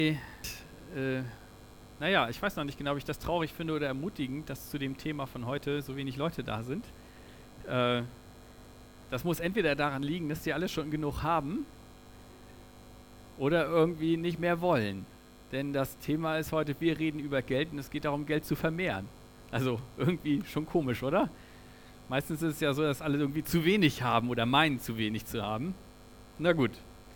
Äh, naja, ich weiß noch nicht genau, ob ich das traurig finde oder ermutigend, dass zu dem Thema von heute so wenig Leute da sind. Äh, Das muss entweder daran liegen, dass die alle schon genug haben oder irgendwie nicht mehr wollen. Denn das Thema ist heute, wir reden über Geld und es geht darum, Geld zu vermehren. Also irgendwie schon komisch, oder? Meistens ist es ja so, dass alle irgendwie zu wenig haben oder meinen, zu wenig zu haben. Na gut.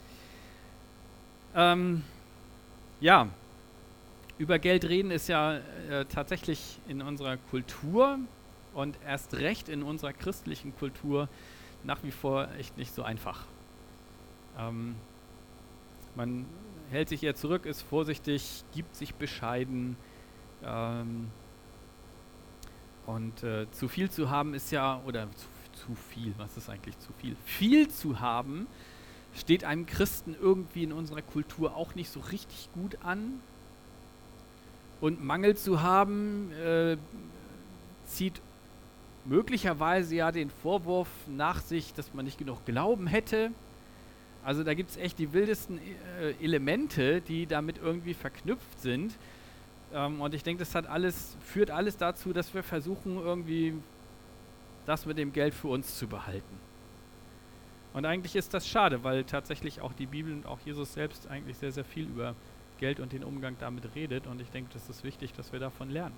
Ähm, ja, über Geld reden ist ja tatsächlich in unserer Kultur und erst recht in unserer christlichen Kultur nach wie vor echt nicht so einfach. Ähm, Man hält sich eher zurück, ist vorsichtig, gibt sich bescheiden. Ähm, zu viel zu haben ist ja, oder zu viel, was ist eigentlich zu viel? Viel zu haben steht einem Christen irgendwie in unserer Kultur auch nicht so richtig gut an. Und Mangel zu haben zieht möglicherweise ja den Vorwurf nach sich, dass man nicht genug Glauben hätte. Also da gibt es echt die wildesten Elemente, die damit irgendwie verknüpft sind. Und ich denke, führt alles dazu, dass wir versuchen, irgendwie das mit dem Geld für uns zu behalten. Und eigentlich ist das schade, weil tatsächlich auch die Bibel und auch Jesus selbst eigentlich sehr, sehr viel über Geld und den Umgang damit redet. Und ich denke, das ist wichtig, dass wir davon lernen.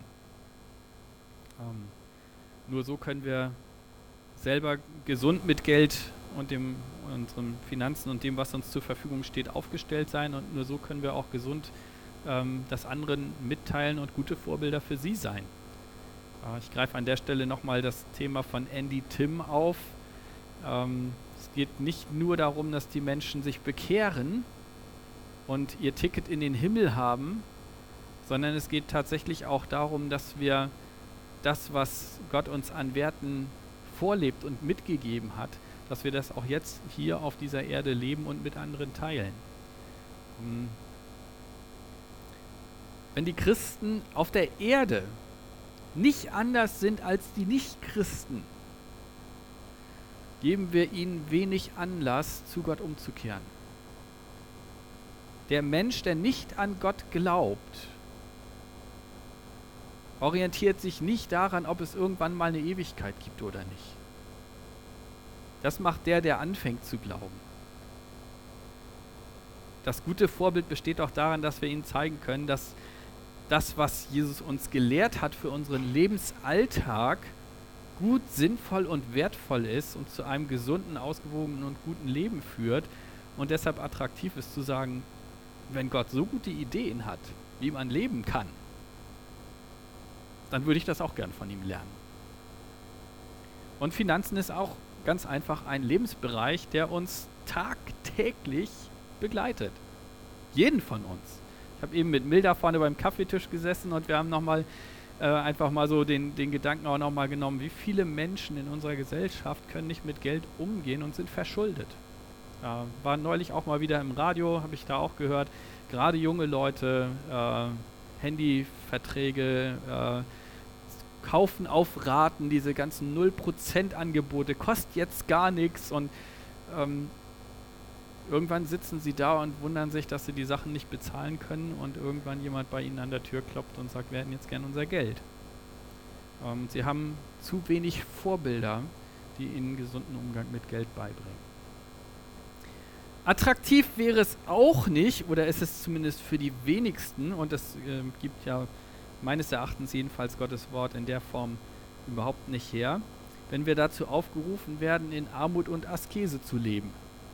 Nur so können wir selber gesund mit Geld und unseren Finanzen und dem, was uns zur Verfügung steht, aufgestellt sein. Und nur so können wir auch gesund das anderen mitteilen und gute Vorbilder für sie sein. Ich greife an der Stelle nochmal das Thema von Andy Tim auf. Es geht nicht nur darum, dass die Menschen sich bekehren und ihr Ticket in den Himmel haben, sondern es geht tatsächlich auch darum, dass wir das, was Gott uns an Werten vorlebt und mitgegeben hat, dass wir das auch jetzt hier auf dieser Erde leben und mit anderen teilen. Wenn die Christen auf der Erde nicht anders sind als die Nichtchristen, geben wir ihnen wenig Anlass, zu Gott umzukehren. Der Mensch, der nicht an Gott glaubt, orientiert sich nicht daran, ob es irgendwann mal eine Ewigkeit gibt oder nicht. Das macht der anfängt zu glauben. Das gute Vorbild besteht auch daran, dass wir ihnen zeigen können, dass das, was Jesus uns gelehrt hat für unseren Lebensalltag, gut, sinnvoll und wertvoll ist und zu einem gesunden, ausgewogenen und guten Leben führt und deshalb attraktiv ist zu sagen, wenn Gott so gute Ideen hat, wie man leben kann, dann würde ich das auch gern von ihm lernen. Und Finanzen ist auch ganz einfach ein Lebensbereich, der uns tagtäglich begleitet. Jeden von uns. Ich habe eben mit Milda vorne beim Kaffeetisch gesessen und wir haben nochmal einfach mal so den Gedanken auch nochmal genommen, wie viele Menschen in unserer Gesellschaft können nicht mit Geld umgehen und sind verschuldet. War neulich auch mal wieder im Radio, habe ich da auch gehört, gerade junge Leute, Handyverträge, kaufen auf Raten, diese ganzen 0% Angebote, kostet jetzt gar nichts und irgendwann sitzen sie da und wundern sich, dass sie die Sachen nicht bezahlen können und irgendwann jemand bei ihnen an der Tür klopft und sagt, wir hätten jetzt gern unser Geld. Sie haben zu wenig Vorbilder, die ihnen gesunden Umgang mit Geld beibringen. Attraktiv wäre es auch nicht, oder ist es zumindest für die wenigsten, und das gibt ja meines Erachtens jedenfalls Gottes Wort in der Form überhaupt nicht her, wenn wir dazu aufgerufen werden, in Armut und Askese zu leben.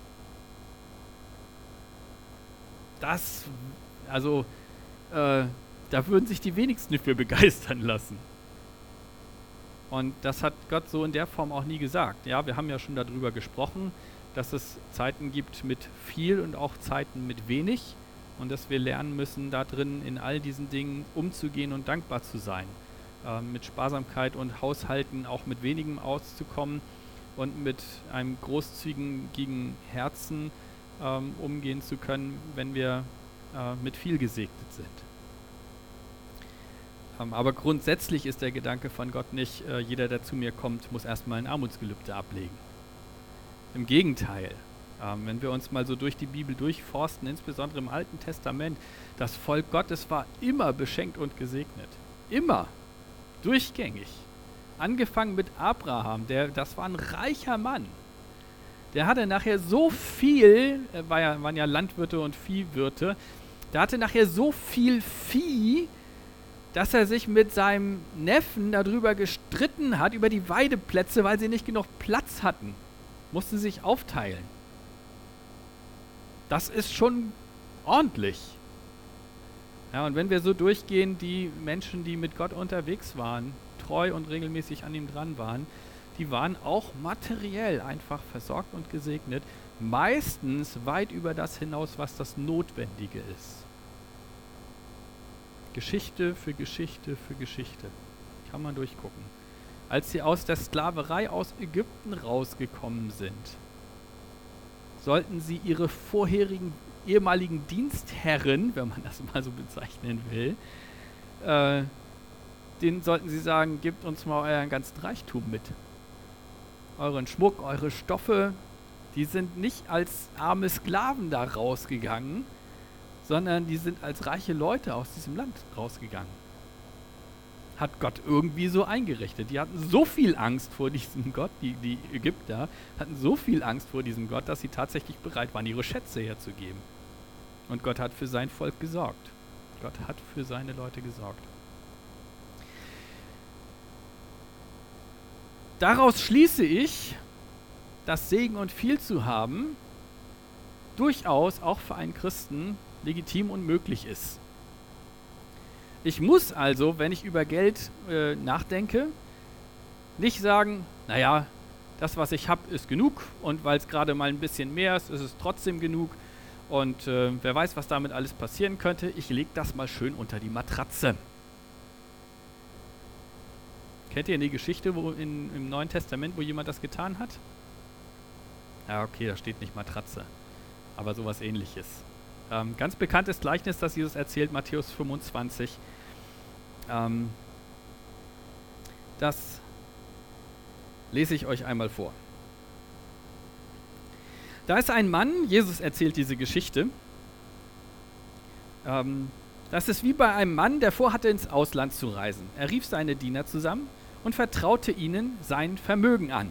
Da würden sich die wenigsten für begeistern lassen. Und das hat Gott so in der Form auch nie gesagt. Ja, wir haben ja schon darüber gesprochen, dass es Zeiten gibt mit viel und auch Zeiten mit wenig und dass wir lernen müssen, da drin in all diesen Dingen umzugehen und dankbar zu sein. Mit Sparsamkeit und Haushalten auch mit wenigem auszukommen und mit einem großzügigen Herzen umgehen zu können, wenn wir mit viel gesegnet sind. Aber grundsätzlich ist der Gedanke von Gott nicht, jeder, der zu mir kommt, muss erstmal ein Armutsgelübde ablegen. Im Gegenteil. Wenn wir uns mal so durch die Bibel durchforsten, insbesondere im Alten Testament, das Volk Gottes war immer beschenkt und gesegnet. Immer. Durchgängig. Angefangen mit Abraham, das war ein reicher Mann. Der hatte nachher so viel, waren ja Landwirte und Viehwirte, der hatte nachher so viel Vieh, dass er sich mit seinem Neffen darüber gestritten hat, über die Weideplätze, weil sie nicht genug Platz hatten. Mussten sich aufteilen. Das ist schon ordentlich. Ja, und wenn wir so durchgehen, die Menschen, die mit Gott unterwegs waren, treu und regelmäßig an ihm dran waren, die waren auch materiell einfach versorgt und gesegnet, meistens weit über das hinaus, was das Notwendige ist. Geschichte für Geschichte für Geschichte. Kann man durchgucken. Als sie aus der Sklaverei aus Ägypten rausgekommen sind, sollten sie ihre vorherigen ehemaligen Dienstherren, wenn man das mal so bezeichnen will, denen sollten sie sagen, gebt uns mal euren ganzen Reichtum mit. Euren Schmuck, eure Stoffe, die sind nicht als arme Sklaven da rausgegangen, sondern die sind als reiche Leute aus diesem Land rausgegangen. Hat Gott irgendwie so eingerichtet. Die hatten so viel Angst vor diesem Gott, die Ägypter hatten so viel Angst vor diesem Gott, dass sie tatsächlich bereit waren, ihre Schätze herzugeben. Und Gott hat für sein Volk gesorgt. Gott hat für seine Leute gesorgt. Daraus schließe ich, dass Segen und viel zu haben durchaus auch für einen Christen legitim und möglich ist. Ich muss also, wenn ich über Geld nachdenke, nicht sagen, naja, das, was ich habe, ist genug und weil es gerade mal ein bisschen mehr ist, ist es trotzdem genug und wer weiß, was damit alles passieren könnte, ich lege das mal schön unter die Matratze. Kennt ihr die Geschichte im Neuen Testament, wo jemand das getan hat? Ja, okay, da steht nicht Matratze, aber sowas Ähnliches. Ganz bekanntes Gleichnis, das Jesus erzählt, Matthäus 25. Das lese ich euch einmal vor. Da ist ein Mann, Jesus erzählt diese Geschichte. Das ist wie bei einem Mann, der vorhatte, ins Ausland zu reisen. Er rief seine Diener zusammen und vertraute ihnen sein Vermögen an.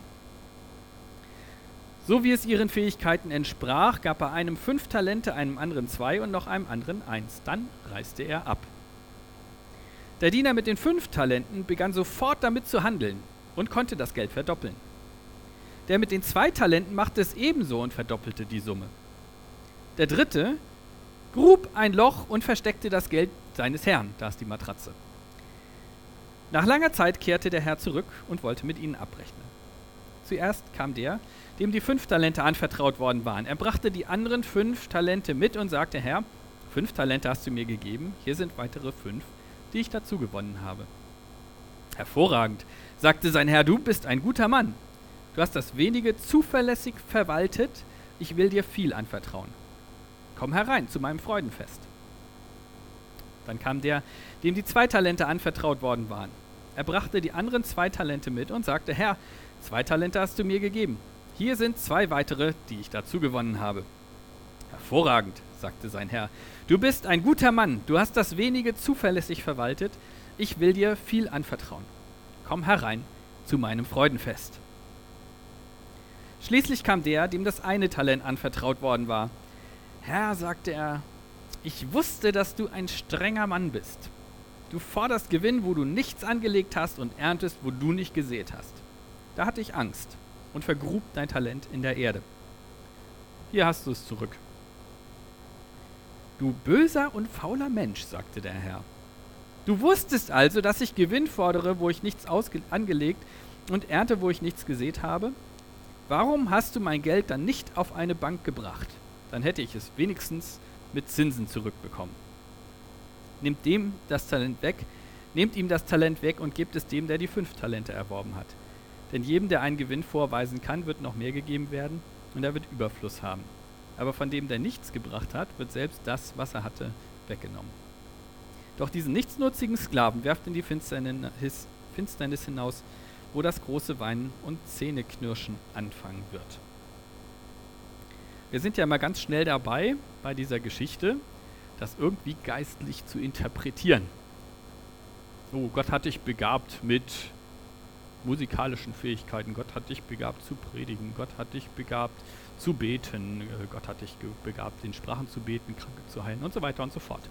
So wie es ihren Fähigkeiten entsprach, gab er einem 5 Talente, einem anderen 2 und noch einem anderen 1. Dann reiste er ab. Der Diener mit den 5 Talenten begann sofort damit zu handeln und konnte das Geld verdoppeln. Der mit den 2 Talenten machte es ebenso und verdoppelte die Summe. Der dritte grub ein Loch und versteckte das Geld seines Herrn, da ist die Matratze. Nach langer Zeit kehrte der Herr zurück und wollte mit ihnen abrechnen. Zuerst kam der, dem die 5 Talente anvertraut worden waren. Er brachte die anderen 5 Talente mit und sagte, Herr, 5 Talente hast du mir gegeben, hier sind weitere 5, die ich dazu gewonnen habe. Hervorragend, sagte sein Herr, du bist ein guter Mann. Du hast das wenige zuverlässig verwaltet, ich will dir viel anvertrauen. Komm herein zu meinem Freudenfest. Dann kam der, dem die 2 Talente anvertraut worden waren. Er brachte die anderen 2 Talente mit und sagte, Herr, 2 Talente hast du mir gegeben. Hier sind 2 weitere, die ich dazu gewonnen habe. Hervorragend, sagte sein Herr. Du bist ein guter Mann, du hast das wenige zuverlässig verwaltet. Ich will dir viel anvertrauen. Komm herein zu meinem Freudenfest. Schließlich kam der, dem das eine Talent anvertraut worden war. Herr, sagte er, ich wusste, dass du ein strenger Mann bist. Du forderst Gewinn, wo du nichts angelegt hast und erntest, wo du nicht gesät hast. Da hatte ich Angst und vergrub dein Talent in der Erde. Hier hast du es zurück. Du böser und fauler Mensch, sagte der Herr. Du wusstest also, dass ich Gewinn fordere, wo ich nichts angelegt und ernte, wo ich nichts gesät habe? Warum hast du mein Geld dann nicht auf eine Bank gebracht? Dann hätte ich es wenigstens mit Zinsen zurückbekommen. Nehmt ihm das Talent weg und gebt es dem, der die 5 Talente erworben hat. Denn jedem, der einen Gewinn vorweisen kann, wird noch mehr gegeben werden und er wird Überfluss haben. Aber von dem, der nichts gebracht hat, wird selbst das, was er hatte, weggenommen. Doch diesen nichtsnutzigen Sklaven werft in die Finsternis hinaus, wo das große Weinen und Zähneknirschen anfangen wird. Wir sind ja immer ganz schnell dabei, bei dieser Geschichte, das irgendwie geistlich zu interpretieren. Oh, Gott hat dich begabt mit musikalischen Fähigkeiten, Gott hat dich begabt zu predigen, Gott hat dich begabt zu beten, Gott hat dich begabt, in Sprachen zu beten, Kranke zu heilen und so weiter und so fort.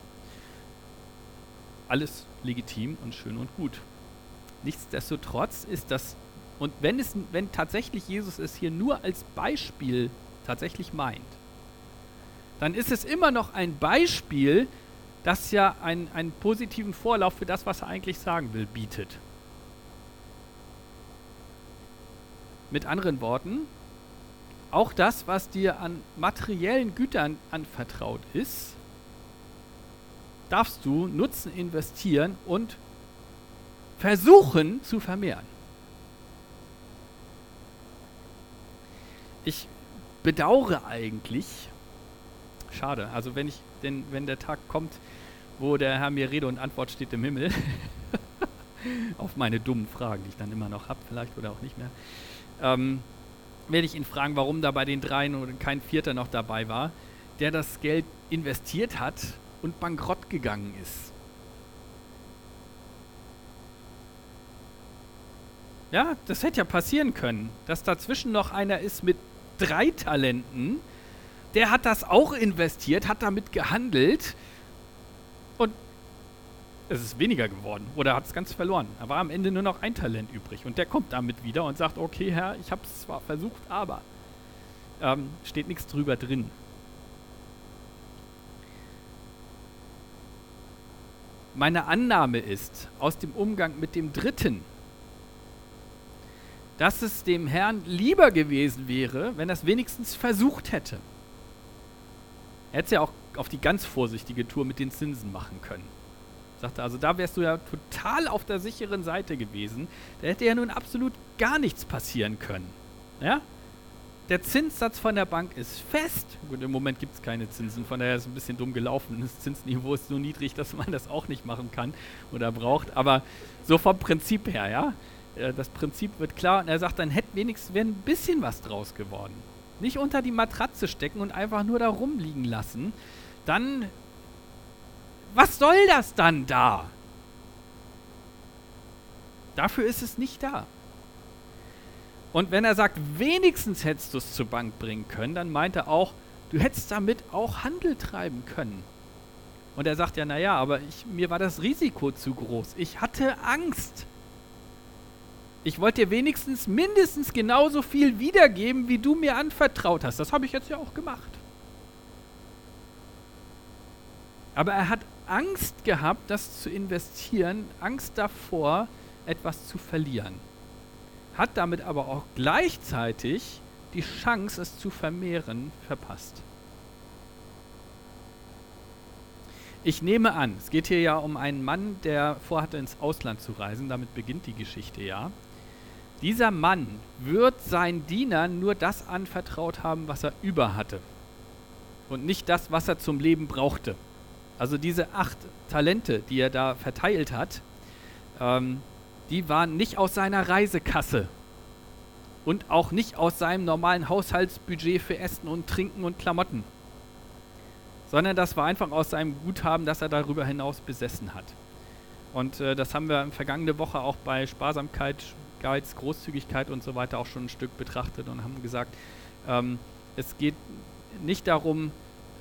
Alles legitim und schön und gut. Nichtsdestotrotz ist das, und wenn tatsächlich Jesus es hier nur als Beispiel tatsächlich meint, dann ist es immer noch ein Beispiel, das ja einen positiven Vorlauf für das, was er eigentlich sagen will, bietet. Mit anderen Worten, auch das, was dir an materiellen Gütern anvertraut ist, darfst du nutzen, investieren und versuchen zu vermehren. Ich bedauere eigentlich, schade, also wenn der Tag kommt, wo der Herr mir Rede und Antwort steht im Himmel, auf meine dummen Fragen, die ich dann immer noch habe, vielleicht oder auch nicht mehr, werde ich ihn fragen, warum da bei den dreien oder kein Vierter noch dabei war, der das Geld investiert hat und bankrott gegangen ist. Ja, das hätte ja passieren können, dass dazwischen noch einer ist mit 3 Talenten, der hat das auch investiert, hat damit gehandelt und es ist weniger geworden oder hat es ganz verloren. Da war am Ende nur noch ein Talent übrig und der kommt damit wieder und sagt, okay Herr, ich habe es zwar versucht, aber steht nichts drüber drin. Meine Annahme ist, aus dem Umgang mit dem Dritten, dass es dem Herrn lieber gewesen wäre, wenn er es wenigstens versucht hätte. Er hätte es ja auch auf die ganz vorsichtige Tour mit den Zinsen machen können. Sagte, also da wärst du ja total auf der sicheren Seite gewesen. Da hätte ja nun absolut gar nichts passieren können. Ja? Der Zinssatz von der Bank ist fest. Gut, im Moment gibt es keine Zinsen, von daher ist es ein bisschen dumm gelaufen. Das Zinsniveau ist so niedrig, dass man das auch nicht machen kann oder braucht. Aber so vom Prinzip her, ja. Das Prinzip wird klar und er sagt, dann wäre ein bisschen was draus geworden. Nicht unter die Matratze stecken und einfach nur da rumliegen lassen. Dann, was soll das dann da? Dafür ist es nicht da. Und wenn er sagt, wenigstens hättest du es zur Bank bringen können, dann meint er auch, du hättest damit auch Handel treiben können. Und er sagt ja, naja, aber mir war das Risiko zu groß. Ich hatte Angst. Ich wollte dir wenigstens mindestens genauso viel wiedergeben, wie du mir anvertraut hast. Das habe ich jetzt ja auch gemacht. Aber er hat Angst gehabt, das zu investieren, Angst davor, etwas zu verlieren. Hat damit aber auch gleichzeitig die Chance, es zu vermehren, verpasst. Ich nehme an, es geht hier ja um einen Mann, der vorhatte, ins Ausland zu reisen. Damit beginnt die Geschichte ja. Dieser Mann wird seinen Dienern nur das anvertraut haben, was er über hatte. Und nicht das, was er zum Leben brauchte. Also diese 8 Talente, die er da verteilt hat, die waren nicht aus seiner Reisekasse. Und auch nicht aus seinem normalen Haushaltsbudget für Essen und Trinken und Klamotten. Sondern das war einfach aus seinem Guthaben, das er darüber hinaus besessen hat. Und das haben wir vergangene Woche auch bei Sparsamkeit, Geiz, Großzügigkeit und so weiter auch schon ein Stück betrachtet und haben gesagt, es geht nicht darum,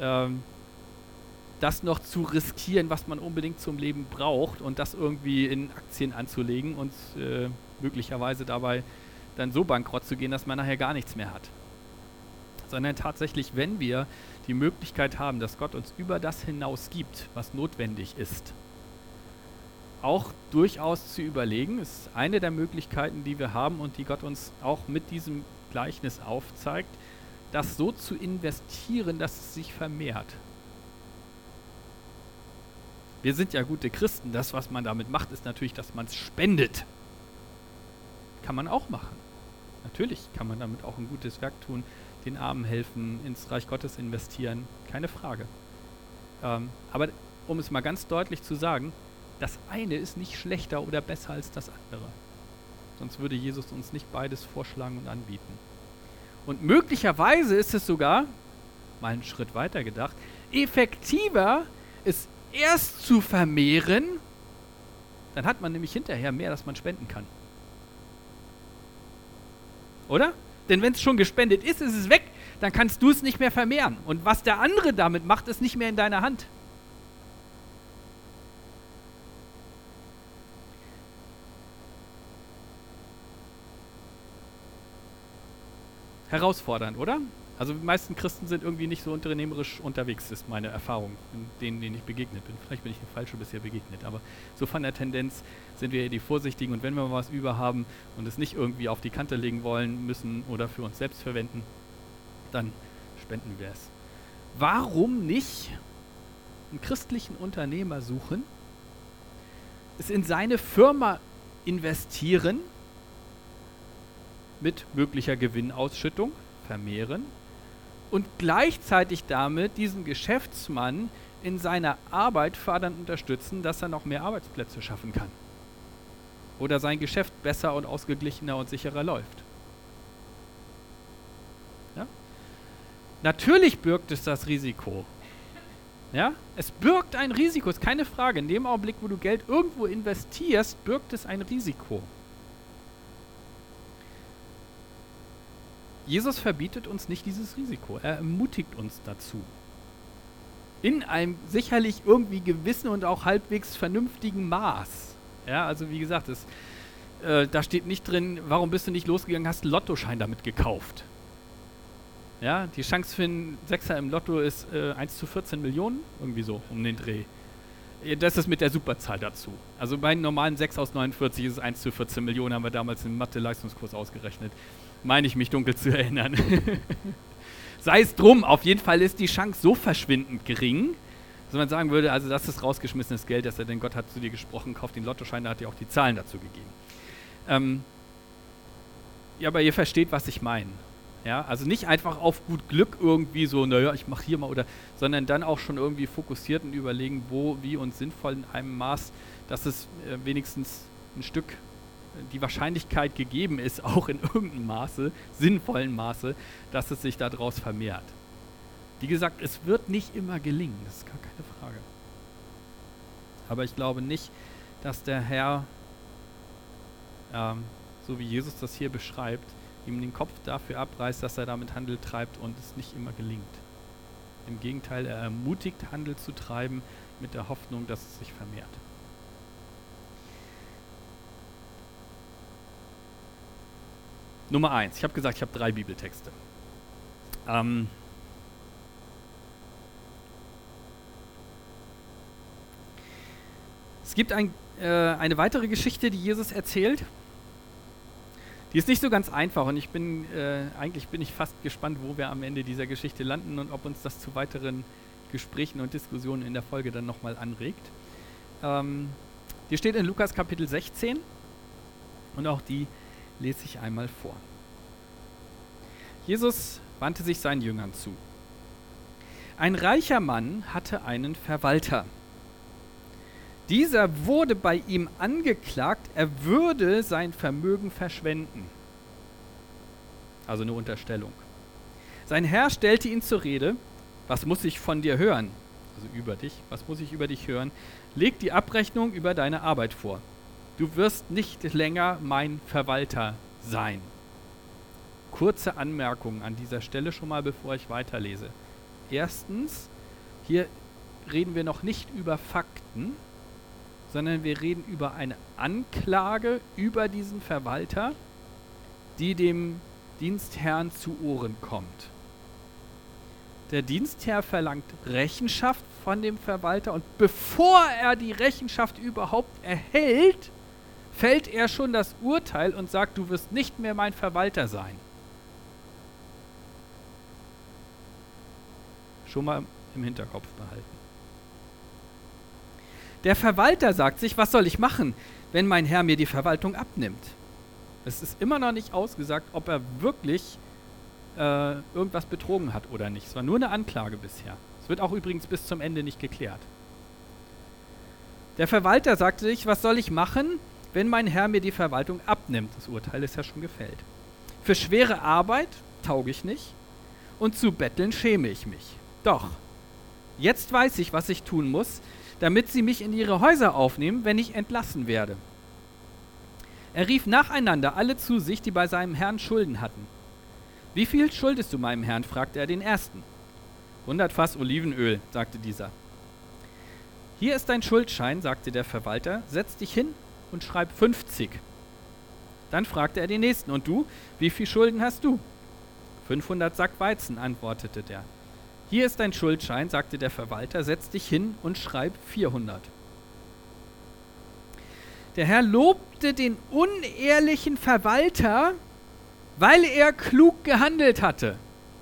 das noch zu riskieren, was man unbedingt zum Leben braucht und das irgendwie in Aktien anzulegen und möglicherweise dabei dann so bankrott zu gehen, dass man nachher gar nichts mehr hat. Sondern tatsächlich, wenn wir die Möglichkeit haben, dass Gott uns über das hinaus gibt, was notwendig ist, auch durchaus zu überlegen, ist eine der Möglichkeiten, die wir haben und die Gott uns auch mit diesem Gleichnis aufzeigt, das so zu investieren, dass es sich vermehrt. Wir sind ja gute Christen. Das, was man damit macht, ist natürlich, dass man es spendet. Kann man auch machen. Natürlich kann man damit auch ein gutes Werk tun, den Armen helfen, ins Reich Gottes investieren. Keine Frage. Aber um es mal ganz deutlich zu sagen, das eine ist nicht schlechter oder besser als das andere. Sonst würde Jesus uns nicht beides vorschlagen und anbieten. Und möglicherweise ist es sogar mal einen Schritt weiter gedacht, effektiver ist erst zu vermehren, dann hat man nämlich hinterher mehr, das man spenden kann. Oder? Denn wenn es schon gespendet ist, ist es weg, dann kannst du es nicht mehr vermehren. Und was der andere damit macht, ist nicht mehr in deiner Hand. Herausfordernd, oder? Also die meisten Christen sind irgendwie nicht so unternehmerisch unterwegs, ist meine Erfahrung, denen ich begegnet bin. Vielleicht bin ich den Falschen bisher begegnet, aber so von der Tendenz sind wir die Vorsichtigen, und wenn wir mal was über haben und es nicht irgendwie auf die Kante legen wollen, müssen oder für uns selbst verwenden, dann spenden wir es. Warum nicht einen christlichen Unternehmer suchen, es in seine Firma investieren, mit möglicher Gewinnausschüttung vermehren und gleichzeitig damit diesen Geschäftsmann in seiner Arbeit fördernd unterstützen, dass er noch mehr Arbeitsplätze schaffen kann oder sein Geschäft besser und ausgeglichener und sicherer läuft. Ja? Natürlich birgt es das Risiko. Ja? Es birgt ein Risiko, ist keine Frage. In dem Augenblick, wo du Geld irgendwo investierst, birgt es ein Risiko. Jesus verbietet uns nicht dieses Risiko. Er ermutigt uns dazu. In einem sicherlich irgendwie gewissen und auch halbwegs vernünftigen Maß. Ja, also wie gesagt, da steht nicht drin, warum bist du nicht losgegangen, hast einen Lottoschein damit gekauft. Ja, die Chance für einen Sechser im Lotto ist 1 zu 14 Millionen, irgendwie so um den Dreh. Das ist mit der Superzahl dazu. Also bei einem normalen 6 aus 49 ist es 1 zu 14 Millionen, haben wir damals im Mathe-Leistungskurs ausgerechnet. Meine ich mich dunkel zu erinnern. Sei es drum, auf jeden Fall ist die Chance so verschwindend gering, dass man sagen würde, also das ist rausgeschmissenes Geld, denn Gott hat zu dir gesprochen, kauf den Lottoschein, da hat dir auch die Zahlen dazu gegeben. Ja, aber ihr versteht, was ich meine. Ja, also nicht einfach auf gut Glück irgendwie so, naja, ich mache hier mal sondern dann auch schon irgendwie fokussiert und überlegen, wo, wie und sinnvoll in einem Maß, dass es wenigstens ein Stück die Wahrscheinlichkeit gegeben ist, auch in irgendeinem Maße, sinnvollen Maße, dass es sich daraus vermehrt. Wie gesagt, es wird nicht immer gelingen, das ist gar keine Frage. Aber ich glaube nicht, dass der Herr, so wie Jesus das hier beschreibt, ihm den Kopf dafür abreißt, dass er damit Handel treibt und es nicht immer gelingt. Im Gegenteil, er ermutigt, Handel zu treiben mit der Hoffnung, dass es sich vermehrt. Nummer 1. Ich habe gesagt, ich habe 3 Bibeltexte. Es gibt eine weitere Geschichte, die Jesus erzählt. Die ist nicht so ganz einfach und eigentlich bin ich fast gespannt, wo wir am Ende dieser Geschichte landen und ob uns das zu weiteren Gesprächen und Diskussionen in der Folge dann nochmal anregt. Die steht in Lukas Kapitel 16 und auch die lese ich einmal vor. Jesus wandte sich seinen Jüngern zu. Ein reicher Mann hatte einen Verwalter. Dieser wurde bei ihm angeklagt, er würde sein Vermögen verschwenden. Also eine Unterstellung. Sein Herr stellte ihn zur Rede. Was muss ich von dir hören? Also über dich. Was muss ich über dich hören? Leg die Abrechnung über deine Arbeit vor. Du wirst nicht länger mein Verwalter sein. Kurze Anmerkungen an dieser Stelle schon mal, bevor ich weiterlese. Erstens, hier reden wir noch nicht über Fakten, sondern wir reden über eine Anklage über diesen Verwalter, die dem Dienstherrn zu Ohren kommt. Der Dienstherr verlangt Rechenschaft von dem Verwalter und bevor er die Rechenschaft überhaupt erhält, fällt er schon das Urteil und sagt, du wirst nicht mehr mein Verwalter sein. Schon mal im Hinterkopf behalten. Der Verwalter sagt sich, was soll ich machen, wenn mein Herr mir die Verwaltung abnimmt? Es ist immer noch nicht ausgesagt, ob er wirklich irgendwas betrogen hat oder nicht. Es war nur eine Anklage bisher. Es wird auch übrigens bis zum Ende nicht geklärt. Der Verwalter sagte sich, was soll ich machen, wenn mein Herr mir die Verwaltung abnimmt? Das Urteil ist ja schon gefällt. Für schwere Arbeit tauge ich nicht und zu betteln schäme ich mich. Doch, jetzt weiß ich, was ich tun muss, damit sie mich in ihre Häuser aufnehmen, wenn ich entlassen werde. Er rief nacheinander alle zu sich, die bei seinem Herrn Schulden hatten. Wie viel schuldest du meinem Herrn? Fragte er den ersten. 100 Fass Olivenöl, sagte dieser. Hier ist dein Schuldschein, sagte der Verwalter, setz dich hin und schreib 50. Dann fragte er den nächsten, und du, wie viel Schulden hast du? 500 Sack Weizen, antwortete der. Hier ist dein Schuldschein, sagte der Verwalter, setz dich hin und schreib 400. Der Herr lobte den unehrlichen Verwalter, weil er klug gehandelt hatte.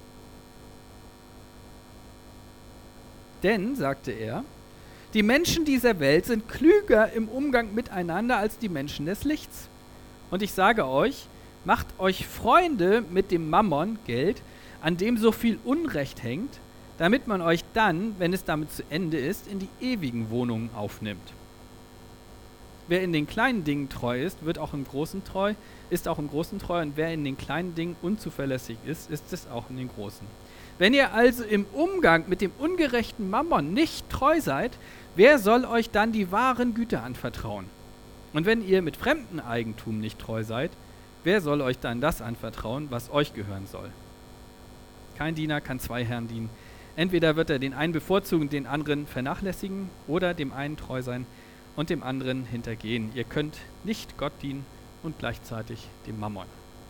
Denn, sagte er, die Menschen dieser Welt sind klüger im Umgang miteinander als die Menschen des Lichts. Und ich sage euch, macht euch Freunde mit dem Mammon, Geld, an dem so viel Unrecht hängt, damit man euch dann, wenn es damit zu Ende ist, in die ewigen Wohnungen aufnimmt. Wer in den kleinen Dingen treu ist, ist auch im Großen treu, und wer in den kleinen Dingen unzuverlässig ist, ist es auch in den Großen. Wenn ihr also im Umgang mit dem ungerechten Mammon nicht treu seid, wer soll euch dann die wahren Güter anvertrauen? Und wenn ihr mit fremdem Eigentum nicht treu seid, wer soll euch dann das anvertrauen, was euch gehören soll? Kein Diener kann zwei Herren dienen. Entweder wird er den einen bevorzugen, den anderen vernachlässigen, oder dem einen treu sein und dem anderen hintergehen. Ihr könnt nicht Gott dienen und gleichzeitig dem Mammon.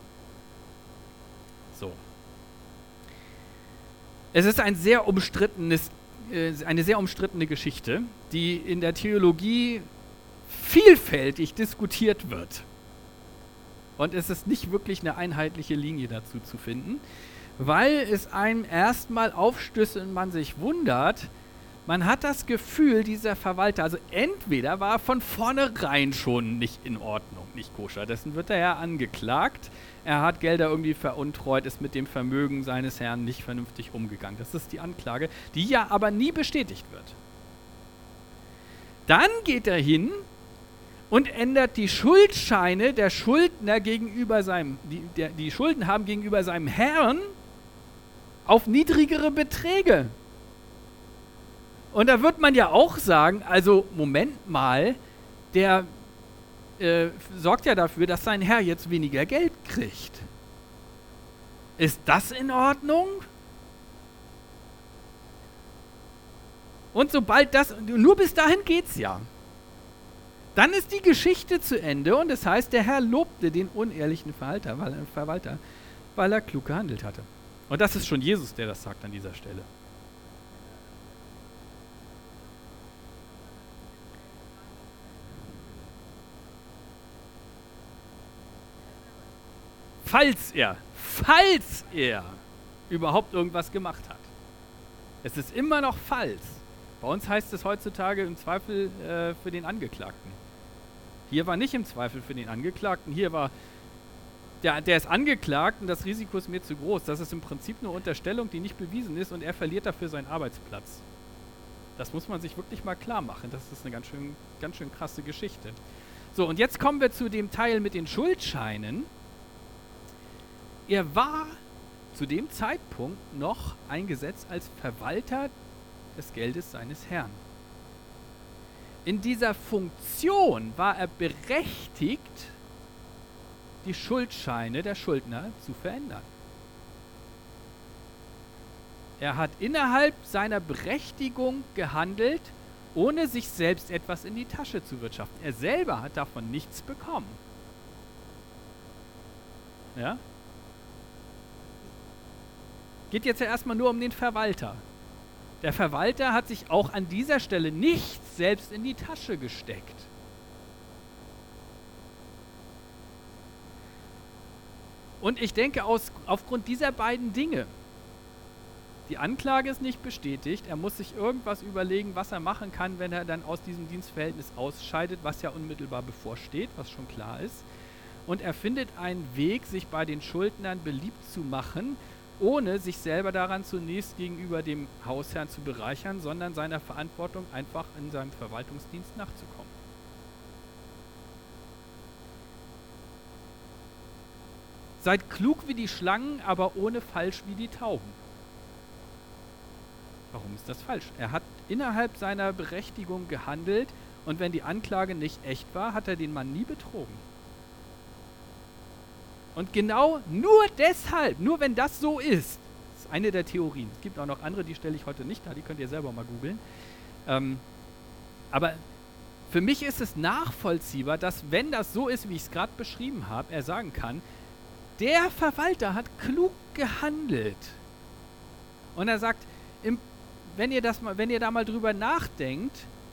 So. Es ist eine sehr umstrittene Geschichte, die in der Theologie vielfältig diskutiert wird. Und es ist nicht wirklich eine einheitliche Linie dazu zu finden, weil es einem erstmal aufstößt und man sich wundert, man hat das Gefühl, dieser Verwalter, also entweder war er von vornherein schon nicht in Ordnung, nicht koscher, dessen wird er ja angeklagt, er hat Gelder irgendwie veruntreut, ist mit dem Vermögen seines Herrn nicht vernünftig umgegangen. Das ist die Anklage, die ja aber nie bestätigt wird. Dann geht er hin und ändert die Schuldscheine der Schuldner gegenüber die Schulden haben gegenüber seinem Herrn auf niedrigere Beträge. Und da wird man ja auch sagen, also Moment mal, der sorgt ja dafür, dass sein Herr jetzt weniger Geld kriegt. Ist das in Ordnung? Und sobald das, nur bis dahin geht's ja. Dann ist die Geschichte zu Ende und es heißt, der Herr lobte den unehrlichen Verwalter, weil er klug gehandelt hatte. Und das ist schon Jesus, der das sagt an dieser Stelle. Falls er überhaupt irgendwas gemacht hat. Es ist immer noch falls. Bei uns heißt es heutzutage im Zweifel für den Angeklagten. Hier war nicht im Zweifel für den Angeklagten, hier war der ist angeklagt und das Risiko ist mir zu groß. Das ist im Prinzip eine Unterstellung, die nicht bewiesen ist und er verliert dafür seinen Arbeitsplatz. Das muss man sich wirklich mal klar machen. Das ist eine ganz schön krasse Geschichte. So, und jetzt kommen wir zu dem Teil mit den Schuldscheinen. Er war zu dem Zeitpunkt noch eingesetzt als Verwalter des Geldes seines Herrn. In dieser Funktion war er berechtigt, die Schuldscheine der Schuldner zu verändern. Er hat innerhalb seiner Berechtigung gehandelt, ohne sich selbst etwas in die Tasche zu wirtschaften. Er selber hat davon nichts bekommen. Ja? Geht jetzt ja erstmal nur um den Verwalter. Der Verwalter hat sich auch an dieser Stelle nichts selbst in die Tasche gesteckt. Und ich denke, aufgrund dieser beiden Dinge, die Anklage ist nicht bestätigt, er muss sich irgendwas überlegen, was er machen kann, wenn er dann aus diesem Dienstverhältnis ausscheidet, was ja unmittelbar bevorsteht, was schon klar ist. Und er findet einen Weg, sich bei den Schuldnern beliebt zu machen, ohne sich selber daran zunächst gegenüber dem Hausherrn zu bereichern, sondern seiner Verantwortung einfach in seinem Verwaltungsdienst nachzukommen. Seid klug wie die Schlangen, aber ohne falsch wie die Tauben. Warum ist das falsch? Er hat innerhalb seiner Berechtigung gehandelt und wenn die Anklage nicht echt war, hat er den Mann nie betrogen. Und genau nur deshalb, nur wenn das so ist eine der Theorien. Es gibt auch noch andere, die stelle ich heute nicht da, die könnt ihr selber mal googeln. Aber für mich ist es nachvollziehbar, dass wenn das so ist, wie ich es gerade beschrieben habe, er sagen kann, der Verwalter hat klug gehandelt. Und er sagt, wenn ihr da mal drüber nachdenkt,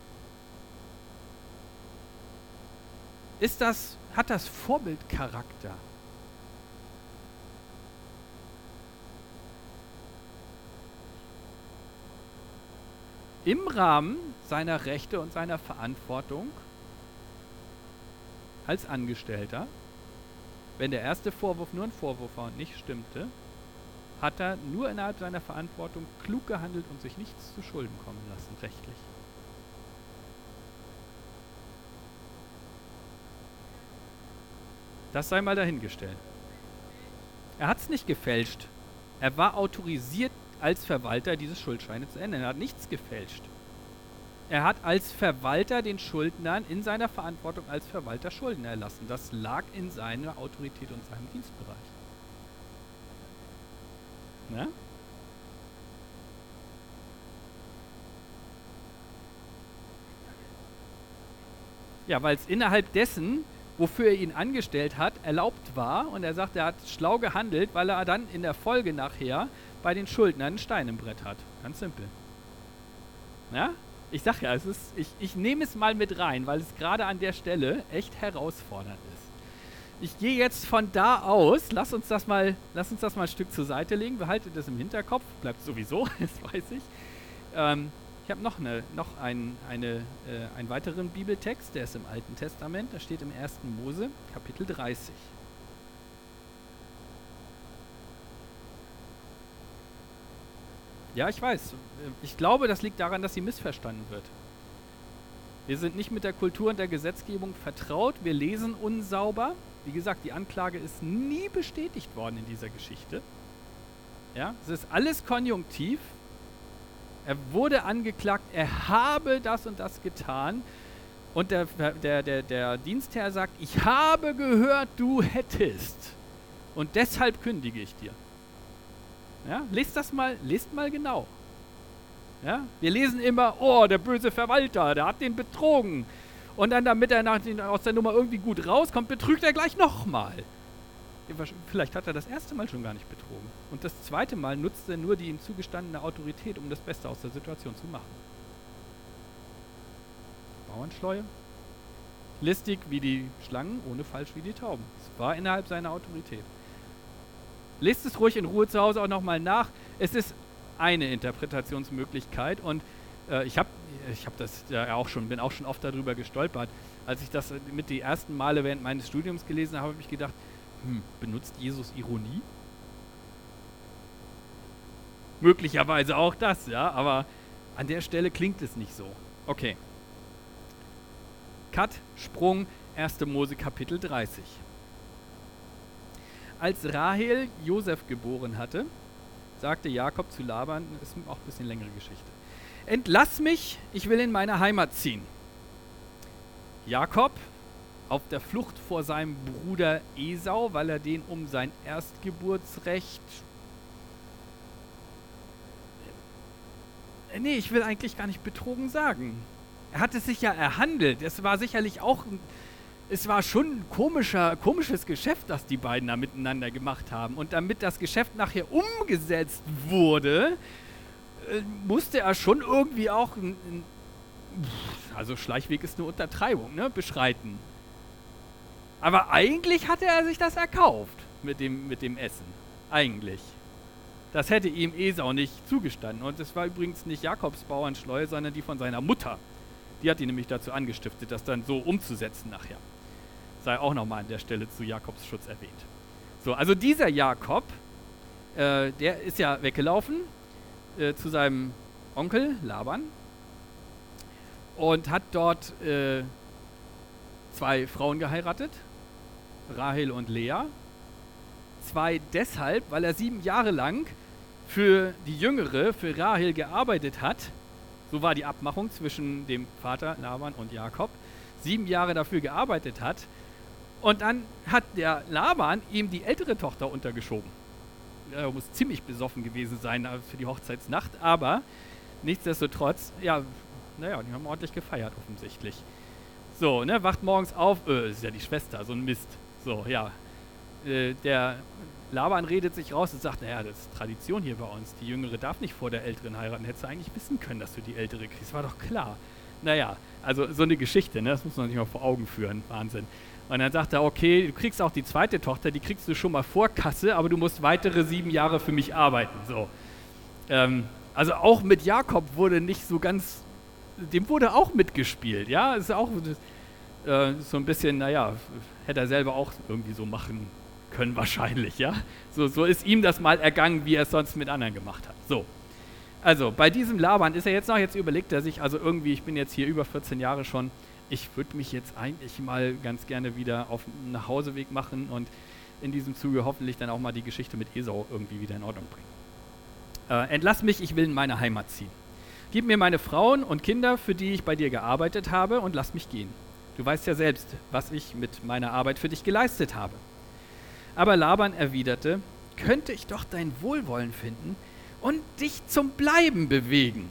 hat das Vorbildcharakter. Im Rahmen seiner Rechte und seiner Verantwortung als Angestellter, wenn der erste Vorwurf nur ein Vorwurf war und nicht stimmte, hat er nur innerhalb seiner Verantwortung klug gehandelt und sich nichts zu Schulden kommen lassen, rechtlich. Das sei mal dahingestellt. Er hat es nicht gefälscht. Er war autorisiert, als Verwalter dieses Schuldscheine zu ändern. Er hat nichts gefälscht. Er hat als Verwalter den Schuldnern in seiner Verantwortung als Verwalter Schulden erlassen. Das lag in seiner Autorität und seinem Dienstbereich. Na? Ja, weil es innerhalb dessen, wofür er ihn angestellt hat, erlaubt war. Und er sagt, er hat schlau gehandelt, weil er dann in der Folge nachher bei den Schuldnern einen Stein im Brett hat. Ganz simpel. Ja? Ich sag ja, ich nehme es mal mit rein, weil es gerade an der Stelle echt herausfordernd ist. Ich gehe jetzt von da aus, lass uns das mal ein Stück zur Seite legen, behaltet das im Hinterkopf, bleibt sowieso, das weiß ich. Ich habe noch einen weiteren Bibeltext, der ist im Alten Testament, der steht im 1. Mose, Kapitel 30. Ja, ich weiß. Ich glaube, das liegt daran, dass sie missverstanden wird. Wir sind nicht mit der Kultur und der Gesetzgebung vertraut. Wir lesen unsauber. Wie gesagt, die Anklage ist nie bestätigt worden in dieser Geschichte. Ja, es ist alles konjunktiv. Er wurde angeklagt, er habe das und das getan. Und der Dienstherr sagt, ich habe gehört, du hättest. Und deshalb kündige ich dir. Ja, lest mal genau. Ja, wir lesen immer, oh, der böse Verwalter, der hat den betrogen. Und dann, damit er aus der Nummer irgendwie gut rauskommt, betrügt er gleich nochmal. Vielleicht hat er das erste Mal schon gar nicht betrogen. Und das zweite Mal nutzt er nur die ihm zugestandene Autorität, um das Beste aus der Situation zu machen. Bauernschleue. Listig wie die Schlangen, ohne falsch wie die Tauben. Es war innerhalb seiner Autorität. Lest es ruhig in Ruhe zu Hause auch nochmal nach. Es ist eine Interpretationsmöglichkeit und ich hab das ja auch schon, bin auch schon oft darüber gestolpert. Als ich das mit die ersten Male während meines Studiums gelesen habe, habe ich gedacht, benutzt Jesus Ironie? Möglicherweise auch das, ja, aber an der Stelle klingt es nicht so. Okay. Cut, Sprung, 1. Mose Kapitel 30. Als Rahel Josef geboren hatte, sagte Jakob zu Laban, das ist auch ein bisschen längere Geschichte, entlass mich, ich will in meine Heimat ziehen. Jakob, auf der Flucht vor seinem Bruder Esau, weil er den um sein Erstgeburtsrecht... Nee, ich will eigentlich gar nicht betrogen sagen. Er hat es sich ja erhandelt. Es war sicherlich auch... Es war schon ein komisches Geschäft, das die beiden da miteinander gemacht haben. Und damit das Geschäft nachher umgesetzt wurde, musste er schon irgendwie auch, also Schleichweg ist eine Untertreibung, ne, beschreiten. Aber eigentlich hatte er sich das erkauft mit dem Essen. Eigentlich. Das hätte ihm Esau nicht zugestanden. Und es war übrigens nicht Jakobs Bauernschleue, sondern die von seiner Mutter. Die hat ihn nämlich dazu angestiftet, das dann so umzusetzen nachher. Sei auch nochmal an der Stelle zu Jakobs Schutz erwähnt. So, also dieser Jakob, der ist ja weggelaufen zu seinem Onkel Laban und hat dort 2 Frauen geheiratet, Rahel und Lea. 2 deshalb, weil er 7 Jahre lang für die Jüngere, für Rahel gearbeitet hat, so war die Abmachung zwischen dem Vater Laban und Jakob, 7 Jahre dafür gearbeitet hat, und dann hat der Laban ihm die ältere Tochter untergeschoben. Er muss ziemlich besoffen gewesen sein für die Hochzeitsnacht, aber nichtsdestotrotz, ja, naja, die haben ordentlich gefeiert offensichtlich. So, ne, wacht morgens auf, ist ja die Schwester, so ein Mist. So, ja, der Laban redet sich raus und sagt, naja, das ist Tradition hier bei uns, die Jüngere darf nicht vor der Älteren heiraten, hättest du eigentlich wissen können, dass du die Ältere kriegst, war doch klar. Naja, also so eine Geschichte, ne, das muss man sich mal vor Augen führen, Wahnsinn. Und dann sagt er, okay, du kriegst auch die zweite Tochter, die kriegst du schon mal vor Kasse, aber du musst weitere 7 Jahre für mich arbeiten. So. Also auch mit Jakob wurde nicht so ganz, dem wurde auch mitgespielt, ja, ist auch so ein bisschen, naja, hätte er selber auch irgendwie so machen können wahrscheinlich, ja. So ist ihm das mal ergangen, wie er es sonst mit anderen gemacht hat. So, also bei diesem Laban ist er jetzt überlegt er sich, also irgendwie, ich bin jetzt hier über 14 Jahre schon, ich würde mich jetzt eigentlich mal ganz gerne wieder auf einen Nachhauseweg machen und in diesem Zuge hoffentlich dann auch mal die Geschichte mit Esau irgendwie wieder in Ordnung bringen. Entlass mich, ich will in meine Heimat ziehen. Gib mir meine Frauen und Kinder, für die ich bei dir gearbeitet habe, und lass mich gehen. Du weißt ja selbst, was ich mit meiner Arbeit für dich geleistet habe. Aber Laban erwiderte, könnte ich doch dein Wohlwollen finden und dich zum Bleiben bewegen.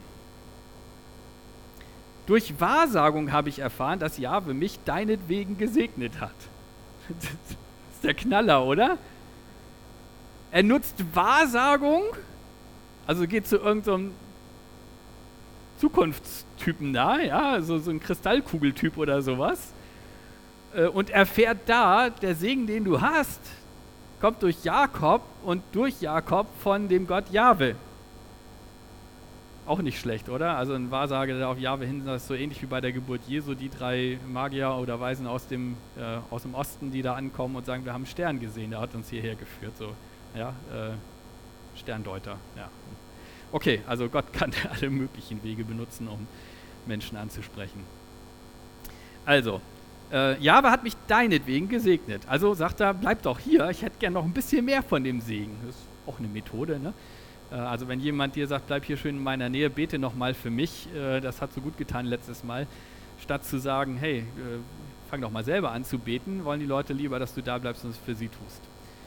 Durch Wahrsagung habe ich erfahren, dass Jahwe mich deinetwegen gesegnet hat. Das ist der Knaller, oder? Er nutzt Wahrsagung, also geht zu irgendeinem Zukunftstypen da, ja, so ein Kristallkugeltyp oder sowas, und erfährt da, der Segen, den du hast, kommt durch Jakob und durch Jakob von dem Gott Jahwe. Auch nicht schlecht, oder? Also ein Wahrsager, der auf Jahwe hinweist, so ähnlich wie bei der Geburt Jesu, die 3 Magier oder Weisen aus dem Osten, die da ankommen und sagen, wir haben einen Stern gesehen, der hat uns hierher geführt, so, ja, Sterndeuter, ja. Okay, also Gott kann alle möglichen Wege benutzen, um Menschen anzusprechen. Also, Jahwe hat mich deinetwegen gesegnet. Also sagt er, bleib doch hier, ich hätte gern noch ein bisschen mehr von dem Segen. Das ist auch eine Methode, ne? Also wenn jemand dir sagt, bleib hier schön in meiner Nähe, bete nochmal für mich, das hat so gut getan letztes Mal, statt zu sagen, hey, fang doch mal selber an zu beten, wollen die Leute lieber, dass du da bleibst und es für sie tust.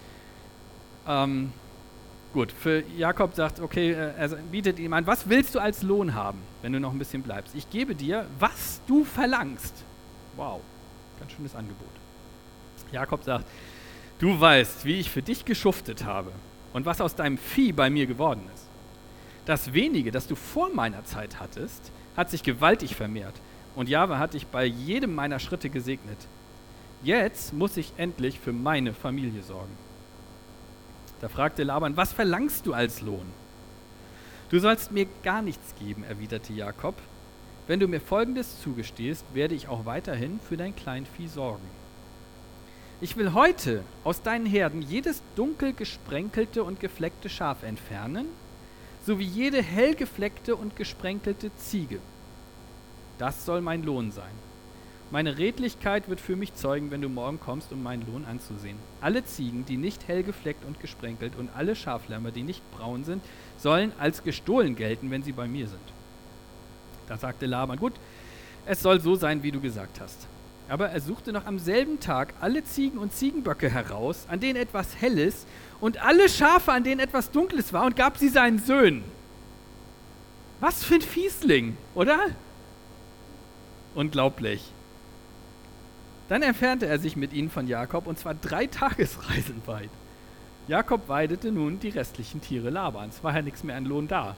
Gut, für Jakob sagt, okay, er bietet ihm an, was willst du als Lohn haben, wenn du noch ein bisschen bleibst? Ich gebe dir, was du verlangst. Wow, ganz schönes Angebot. Jakob sagt, du weißt, wie ich für dich geschuftet habe und was aus deinem Vieh bei mir geworden ist. Das wenige, das du vor meiner Zeit hattest, hat sich gewaltig vermehrt und Jahwe hat dich bei jedem meiner Schritte gesegnet. Jetzt muss ich endlich für meine Familie sorgen. Da fragte Laban, was verlangst du als Lohn? Du sollst mir gar nichts geben, erwiderte Jakob. Wenn du mir Folgendes zugestehst, werde ich auch weiterhin für dein Kleinvieh sorgen. Ich will heute aus deinen Herden jedes dunkel gesprenkelte und gefleckte Schaf entfernen, sowie jede hell gefleckte und gesprenkelte Ziege. Das soll mein Lohn sein. Meine Redlichkeit wird für mich zeugen, wenn du morgen kommst, um meinen Lohn anzusehen. Alle Ziegen, die nicht hell gefleckt und gesprenkelt, und alle Schaflämmer, die nicht braun sind, sollen als gestohlen gelten, wenn sie bei mir sind. Da sagte Laban, gut, es soll so sein, wie du gesagt hast. Aber er suchte noch am selben Tag alle Ziegen und Ziegenböcke heraus, an denen etwas Helles, und alle Schafe, an denen etwas Dunkles war, und gab sie seinen Söhnen. Was für ein Fiesling, oder? Unglaublich. Dann entfernte er sich mit ihnen von Jakob, und zwar 3 Tagesreisen weit. Jakob weidete nun die restlichen Tiere Labans. War ja nichts mehr an Lohn da.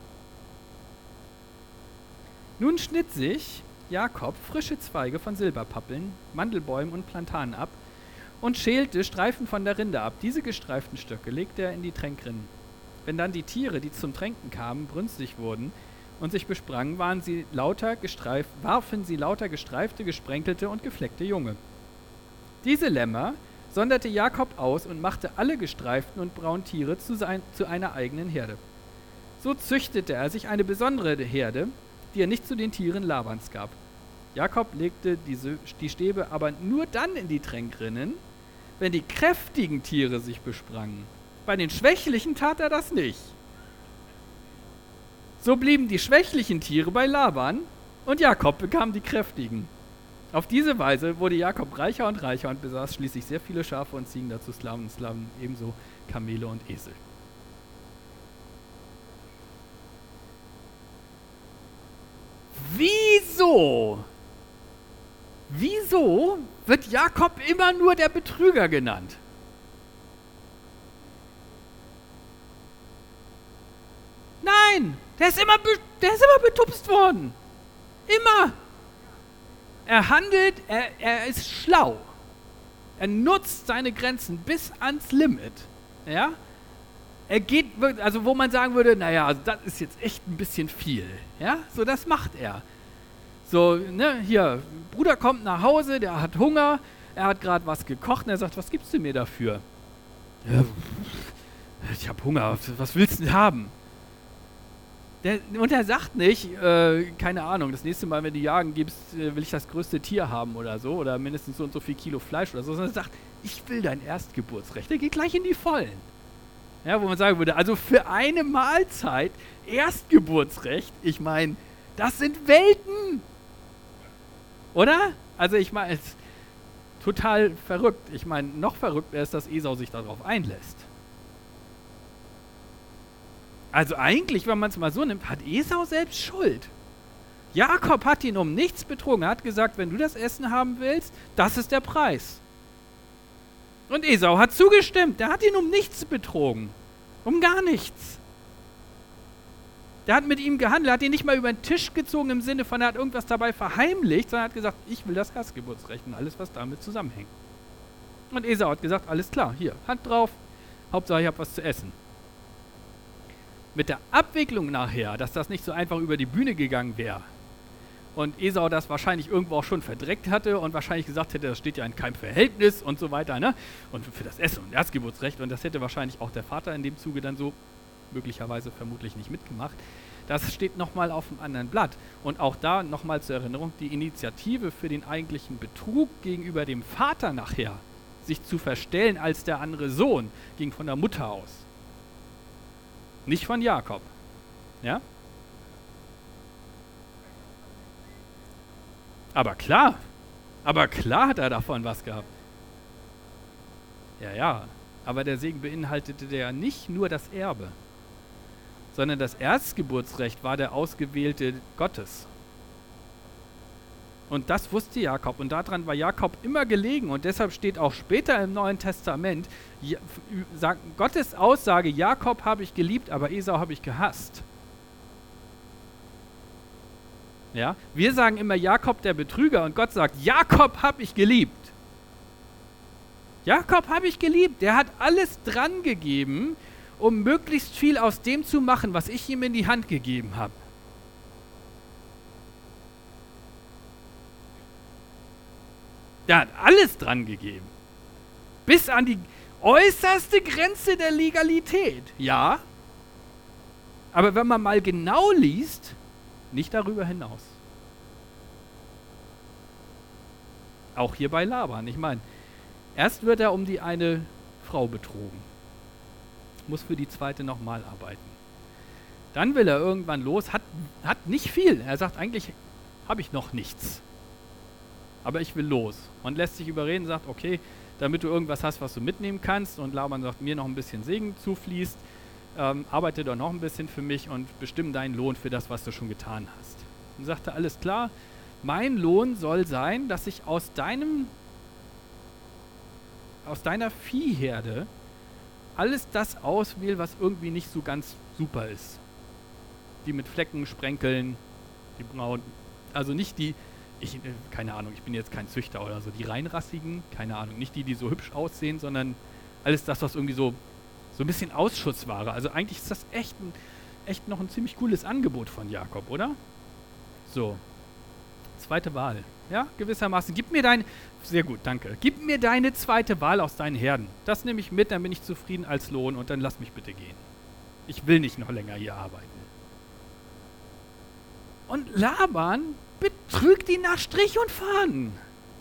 Nun schnitt sich Jakob frische Zweige von Silberpappeln, Mandelbäumen und Platanen ab und schälte Streifen von der Rinde ab. Diese gestreiften Stöcke legte er in die Tränkrinnen. Wenn dann die Tiere, die zum Tränken kamen, brünstig wurden und sich besprangen, warfen sie lauter gestreifte, gesprenkelte und gefleckte Junge. Diese Lämmer sonderte Jakob aus und machte alle gestreiften und braunen Tiere zu einer eigenen Herde. So züchtete er sich eine besondere Herde, die er nicht zu den Tieren Labans gab. Jakob legte die Stäbe aber nur dann in die Tränkrinnen, wenn die kräftigen Tiere sich besprangen. Bei den Schwächlichen tat er das nicht. So blieben die schwächlichen Tiere bei Laban und Jakob bekam die kräftigen. Auf diese Weise wurde Jakob reicher und besaß schließlich sehr viele Schafe und Ziegen, dazu Sklaven und Sklaven, ebenso Kamele und Esel. Wieso wird Jakob immer nur der Betrüger genannt? Nein, der ist immer betupst worden. Immer. Er handelt, er ist schlau. Er nutzt seine Grenzen bis ans Limit. Ja? Er geht, also wo man sagen würde, naja, also das ist jetzt echt ein bisschen viel. Ja? So, das macht er. So, ne, hier, Bruder kommt nach Hause, der hat Hunger, er hat gerade was gekocht und er sagt, was gibst du mir dafür? Ja, ich habe Hunger, was willst du denn haben? Und er sagt nicht, keine Ahnung, das nächste Mal, wenn du jagen gibst, will ich das größte Tier haben oder so, oder mindestens so und so viel Kilo Fleisch oder so, sondern er sagt, ich will dein Erstgeburtsrecht. Er geht gleich in die Vollen. Ja, wo man sagen würde, also für eine Mahlzeit Erstgeburtsrecht, ich meine, das sind Welten. Oder? Also ich meine, es ist total verrückt. Ich meine, noch verrückter ist, dass Esau sich darauf einlässt. Also eigentlich, wenn man es mal so nimmt, hat Esau selbst Schuld. Jakob hat ihn um nichts betrogen. Er hat gesagt, wenn du das Essen haben willst, das ist der Preis. Und Esau hat zugestimmt. Der hat ihn um nichts betrogen. Um gar nichts. Der hat mit ihm gehandelt, er hat ihn nicht mal über den Tisch gezogen im Sinne von, er hat irgendwas dabei verheimlicht, sondern er hat gesagt, ich will das Erstgeburtsrecht und alles, was damit zusammenhängt. Und Esau hat gesagt, alles klar, hier, Hand drauf, Hauptsache ich habe was zu essen. Mit der Abwicklung nachher, dass das nicht so einfach über die Bühne gegangen wäre und Esau das wahrscheinlich irgendwo auch schon verdreckt hatte und wahrscheinlich gesagt hätte, das steht ja in keinem Verhältnis und so weiter, ne? Und für das Essen und Erstgeburtsrecht, und das hätte wahrscheinlich auch der Vater in dem Zuge dann so möglicherweise vermutlich nicht mitgemacht. Das steht nochmal auf einem anderen Blatt. Und auch da nochmal zur Erinnerung, die Initiative für den eigentlichen Betrug gegenüber dem Vater nachher, sich zu verstellen als der andere Sohn, ging von der Mutter aus. Nicht von Jakob. Ja? Aber klar hat er davon was gehabt. Ja, aber der Segen beinhaltete ja nicht nur das Erbe, sondern das Erstgeburtsrecht war der Ausgewählte Gottes. Und das wusste Jakob und daran war Jakob immer gelegen und deshalb steht auch später im Neuen Testament Gottes Aussage, Jakob habe ich geliebt, aber Esau habe ich gehasst. Ja? Wir sagen immer Jakob der Betrüger und Gott sagt, Jakob habe ich geliebt. Jakob habe ich geliebt, der hat alles dran gegeben, um möglichst viel aus dem zu machen, was ich ihm in die Hand gegeben habe. Der hat alles dran gegeben. Bis an die äußerste Grenze der Legalität. Ja. Aber wenn man mal genau liest, nicht darüber hinaus. Auch hier bei Laban. Ich meine, erst wird er um die eine Frau betrogen. Muss für die zweite nochmal arbeiten. Dann will er irgendwann los, hat nicht viel. Er sagt, eigentlich habe ich noch nichts. Aber ich will los. Und lässt sich überreden, sagt, okay, damit du irgendwas hast, was du mitnehmen kannst. Und Laban sagt, mir noch ein bisschen Segen zufließt, arbeite doch noch ein bisschen für mich und bestimm deinen Lohn für das, was du schon getan hast. Und sagte, alles klar, mein Lohn soll sein, dass ich aus deiner Viehherde alles das auswähle, was irgendwie nicht so ganz super ist. Die mit Flecken, Sprenkeln, die braunen, also nicht die, keine Ahnung, ich bin jetzt kein Züchter oder so, die reinrassigen, keine Ahnung, nicht die so hübsch aussehen, sondern alles das, was irgendwie so ein bisschen Ausschussware. Also eigentlich ist das echt noch ein ziemlich cooles Angebot von Jakob, oder? So, zweite Wahl. Ja, gewissermaßen. Sehr gut, danke. Gib mir deine zweite Wahl aus deinen Herden. Das nehme ich mit, dann bin ich zufrieden als Lohn und dann lass mich bitte gehen. Ich will nicht noch länger hier arbeiten. Und Laban betrügt ihn nach Strich und Faden.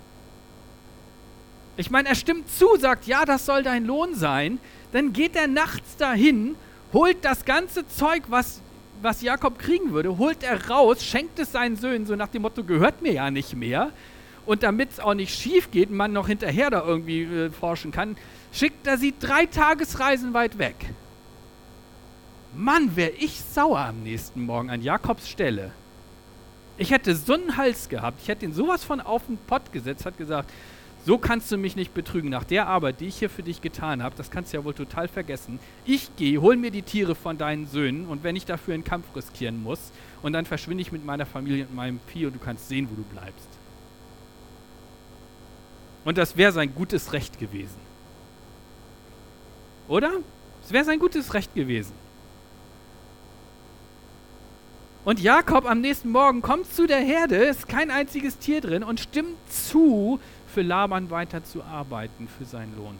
Ich meine, er stimmt zu, sagt, ja, das soll dein Lohn sein. Dann geht er nachts dahin, holt das ganze Zeug, was was Jakob kriegen würde, holt er raus, schenkt es seinen Söhnen, so nach dem Motto, gehört mir ja nicht mehr. Und damit es auch nicht schief geht und man noch hinterher da irgendwie forschen kann, schickt er sie 3 Tagesreisen weit weg. Mann, wäre ich sauer am nächsten Morgen an Jakobs Stelle. Ich hätte so einen Hals gehabt, ich hätte ihn sowas von auf den Pott gesetzt, hat gesagt, so kannst du mich nicht betrügen. Nach der Arbeit, die ich hier für dich getan habe, das kannst du ja wohl total vergessen. Ich gehe, hol mir die Tiere von deinen Söhnen und wenn ich dafür einen Kampf riskieren muss, und dann verschwinde ich mit meiner Familie und meinem Vieh und du kannst sehen, wo du bleibst. Und das wäre sein gutes Recht gewesen. Oder? Es wäre sein gutes Recht gewesen. Und Jakob am nächsten Morgen kommt zu der Herde, ist kein einziges Tier drin und stimmt zu, für Laban weiter zu arbeiten für seinen Lohn.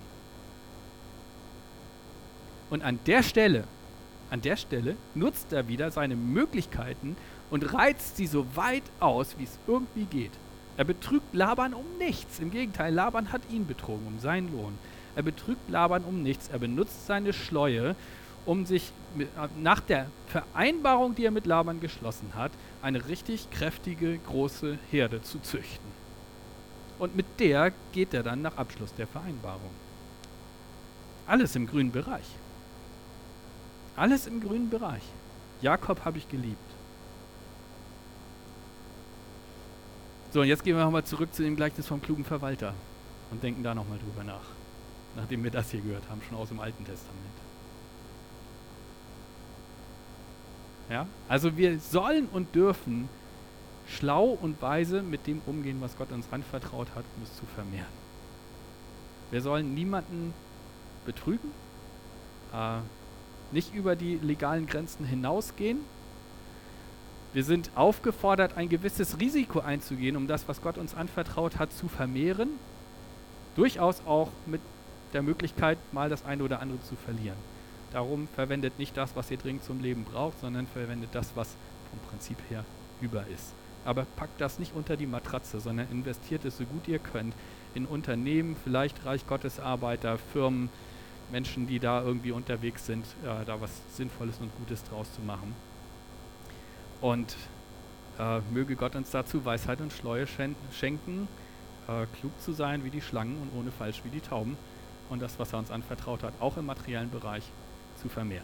Und an der Stelle nutzt er wieder seine Möglichkeiten und reizt sie so weit aus, wie es irgendwie geht. Er betrügt Laban um nichts. Im Gegenteil, Laban hat ihn betrogen um seinen Lohn. Er betrügt Laban um nichts. Er benutzt seine Schleue, um sich nach der Vereinbarung, die er mit Laban geschlossen hat, eine richtig kräftige, große Herde zu züchten. Und mit der geht er dann nach Abschluss der Vereinbarung. Alles im grünen Bereich. Alles im grünen Bereich. Jakob habe ich geliebt. So, und jetzt gehen wir nochmal zurück zu dem Gleichnis vom klugen Verwalter und denken da nochmal drüber nach, nachdem wir das hier gehört haben, schon aus dem Alten Testament. Ja? Also wir sollen und dürfen schlau und weise mit dem umgehen, was Gott uns anvertraut hat, um es zu vermehren. Wir sollen niemanden betrügen, nicht über die legalen Grenzen hinausgehen. Wir sind aufgefordert, ein gewisses Risiko einzugehen, um das, was Gott uns anvertraut hat, zu vermehren. Durchaus auch mit der Möglichkeit, mal das eine oder andere zu verlieren. Darum verwendet nicht das, was ihr dringend zum Leben braucht, sondern verwendet das, was vom Prinzip her über ist. Aber packt das nicht unter die Matratze, sondern investiert es so gut ihr könnt in Unternehmen, vielleicht Reich Gottes Arbeiter, Firmen, Menschen, die da irgendwie unterwegs sind, da was Sinnvolles und Gutes draus zu machen. Und möge Gott uns dazu Weisheit und Schleue schenken, klug zu sein wie die Schlangen und ohne falsch wie die Tauben und das, was er uns anvertraut hat, auch im materiellen Bereich zu vermehren.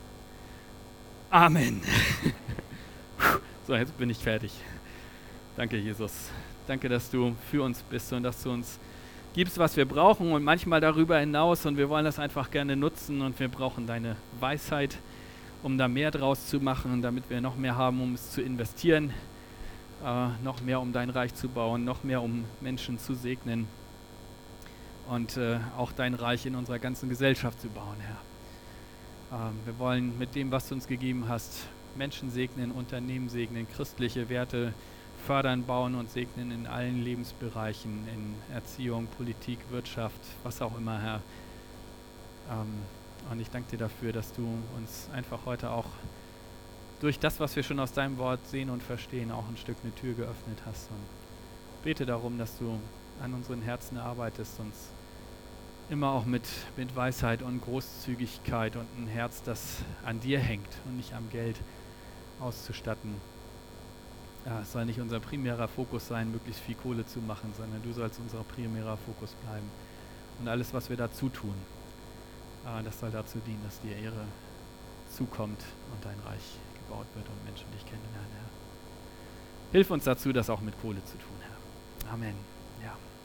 Amen. So, jetzt bin ich fertig. Danke, Jesus. Danke, dass du für uns bist und dass du uns gibst, was wir brauchen und manchmal darüber hinaus und wir wollen das einfach gerne nutzen und wir brauchen deine Weisheit, um da mehr draus zu machen, damit wir noch mehr haben, um es zu investieren, noch mehr, um dein Reich zu bauen, noch mehr, um Menschen zu segnen und auch dein Reich in unserer ganzen Gesellschaft zu bauen, Herr. Wir wollen mit dem, was du uns gegeben hast, Menschen segnen, Unternehmen segnen, christliche Werte fördern, bauen und segnen in allen Lebensbereichen, in Erziehung, Politik, Wirtschaft, was auch immer, Herr. Und ich danke dir dafür, dass du uns einfach heute auch durch das, was wir schon aus deinem Wort sehen und verstehen, auch ein Stück eine Tür geöffnet hast. Und bete darum, dass du an unseren Herzen arbeitest, uns immer auch mit Weisheit und Großzügigkeit und ein Herz, das an dir hängt und nicht am Geld auszustatten. Ja, es soll nicht unser primärer Fokus sein, möglichst viel Kohle zu machen, sondern du sollst unser primärer Fokus bleiben. Und alles, was wir dazu tun, das soll dazu dienen, dass dir Ehre zukommt und dein Reich gebaut wird und Menschen dich kennenlernen, Herr. Hilf uns dazu, das auch mit Kohle zu tun, Herr. Amen. Ja.